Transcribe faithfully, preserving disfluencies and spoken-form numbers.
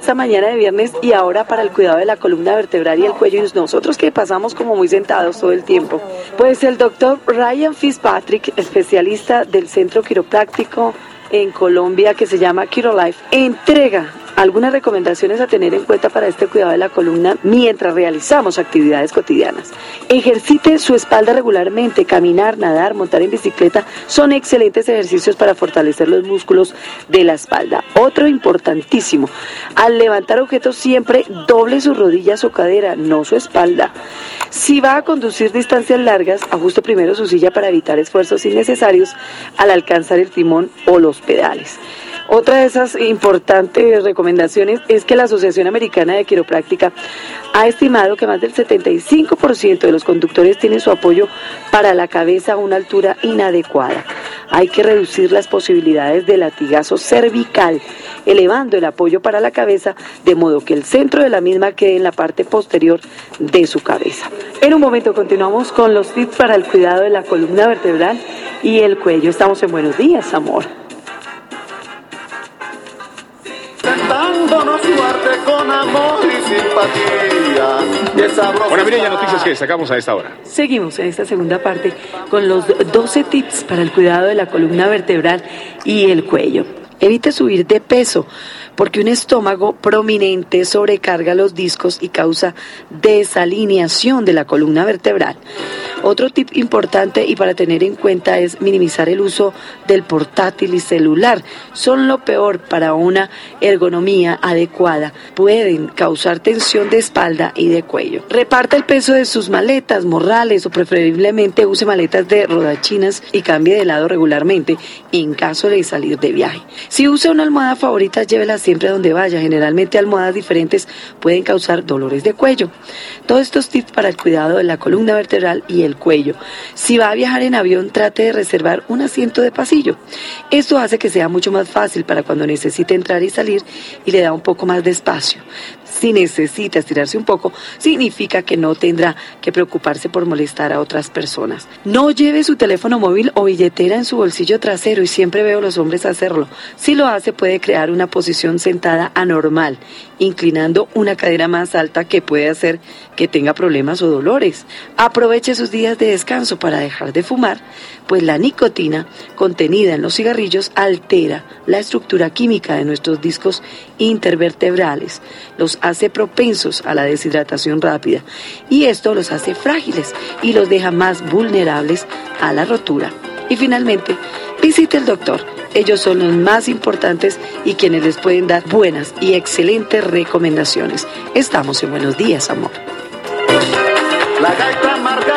esta mañana de viernes y ahora para el cuidado de la columna vertebral y el cuello, y nosotros que pasamos como muy sentados todo el tiempo. Pues el doctor Ryan Fitzpatrick, especialista del Centro Quiropráctico en Colombia que se llama QuiroLife, entrega algunas recomendaciones a tener en cuenta para este cuidado de la columna mientras realizamos actividades cotidianas. Ejercite su espalda regularmente, caminar, nadar, montar en bicicleta son excelentes ejercicios para fortalecer los músculos de la espalda. Otro importantísimo, al levantar objetos siempre doble sus rodillas o cadera, no su espalda. Si va a conducir distancias largas, ajuste primero su silla para evitar esfuerzos innecesarios al alcanzar el timón o los pedales. Otra de esas importantes recomendaciones es que la Asociación Americana de Quiropráctica ha estimado que más del setenta y cinco por ciento de los conductores tienen su apoyo para la cabeza a una altura inadecuada. Hay que reducir las posibilidades de latigazo cervical, elevando el apoyo para la cabeza, de modo que el centro de la misma quede en la parte posterior de su cabeza. En un momento continuamos con los tips para el cuidado de la columna vertebral y el cuello. Estamos en Buenos Días, amor. Dándonos suerte con amor y simpatía. Bueno, miren ya noticias que destacamos a esta hora. Seguimos en esta segunda parte con los doce tips para el cuidado de la columna vertebral y el cuello. Evite subir de peso, porque un estómago prominente sobrecarga los discos y causa desalineación de la columna vertebral. Otro tip importante y para tener en cuenta es minimizar el uso del portátil y celular. Son lo peor para una ergonomía adecuada. Pueden causar tensión de espalda y de cuello. Reparta el peso de sus maletas, morrales o preferiblemente use maletas de rodachinas y cambie de lado regularmente en caso de salir de viaje. Si usa una almohada favorita, llévela siempre donde vaya. Generalmente almohadas diferentes pueden causar dolores de cuello. Todos estos tips para el cuidado de la columna vertebral y el cuello. Si va a viajar en avión, trate de reservar un asiento de pasillo. Esto hace que sea mucho más fácil para cuando necesite entrar y salir y le da un poco más de espacio. Si necesita estirarse un poco, significa que no tendrá que preocuparse por molestar a otras personas. No lleve su teléfono móvil o billetera en su bolsillo trasero, y siempre veo a los hombres hacerlo. Si lo hace, puede crear una posición sentada anormal, inclinando una cadera más alta que puede hacer que tenga problemas o dolores. Aproveche sus días de descanso para dejar de fumar, pues la nicotina contenida en los cigarrillos altera la estructura química de nuestros discos intervertebrales, los hace propensos a la deshidratación rápida y esto los hace frágiles y los deja más vulnerables a la rotura. Y finalmente, visite al doctor. Ellos son los más importantes y quienes les pueden dar buenas y excelentes recomendaciones. Estamos en Buenos Días, amor. La gaita marca